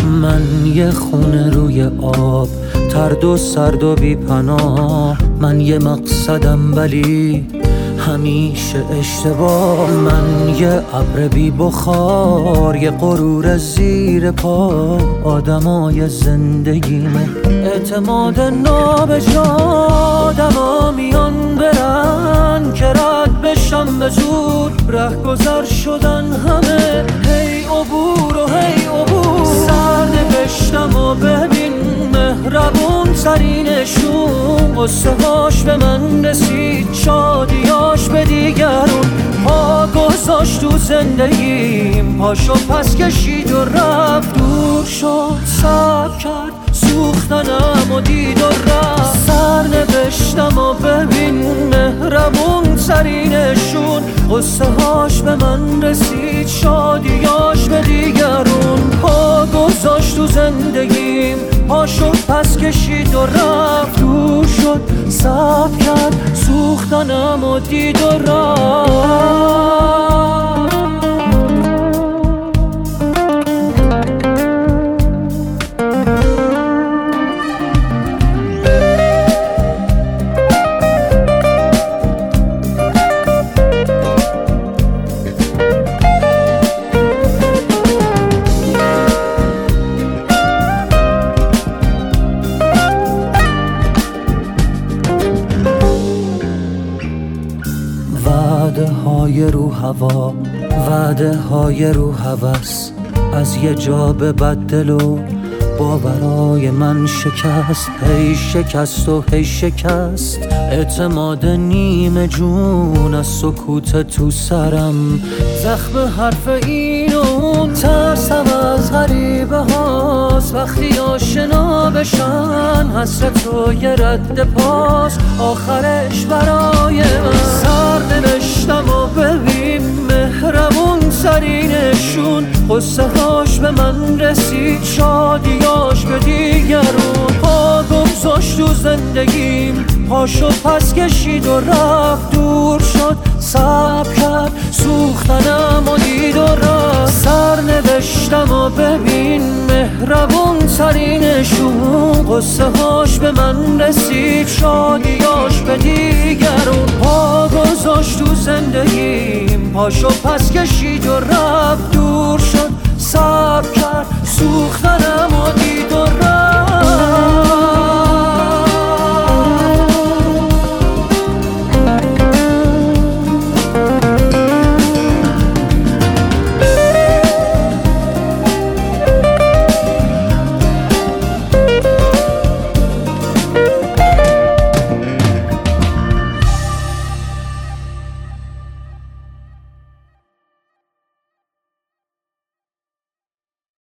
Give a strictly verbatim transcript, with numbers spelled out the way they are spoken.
من یه خونه روی آب، ترد و سرد و بی پناه. من یه مقصدم ولی همیشه اشتباه. من یه ابر بی بخار، یه غرور زیر پا. آدمای زندگیمه اعتماد نابجا. آدما میان برن که رد بشم به زور، ره گذر شدن همه. هی عبور و هی عبور، سر نوشتم و ببین مهربون ترینشون. قصه هاش به من رسید، شادیاش به دیگرون. پا گذاشت تو زندگیم، پاشو پس کشید و رفت. دور شد، صبر کرد، سوختنم و دید و رفت. سر نوشتم و ببین مهربون ترینشون. قصه هاش به من رسید، شادیاش به دیگرون. پا گذاشت تو زندگیم، پاشو پس کشید و رفت. دور شد، صبر کرد، سوختنم و دید و رفت. وعده های رو هوا، وعده های رو هوس. از یه جا به بدل و باورای من شکست. هی شکست و هی شکست، اعتماد نیمه جون. از سکوت تو سرم زخم حرف این و اون. ترسم از غریبه هاست وقتی آشنا بشن. حسرت و یه رد پاس آخرش برای من. سر نوشتم و ببین مهربون ترینشون. قصه هاش به من رسید، شادیاش به دیگرون. پا گذاشت تو زندگیم، پاشو پس کشید و رفت. دور شد، صبر کرد، سوختنم و دید و رفت. سر نوشتم و ببین مهربون ترینشون. قصه هاش به من رسید، شادیاش به دیگرون. پا گذاشت تو زندگیم، پاشو پس کشید و رفت. دور شد، صبر کرد، سوختنم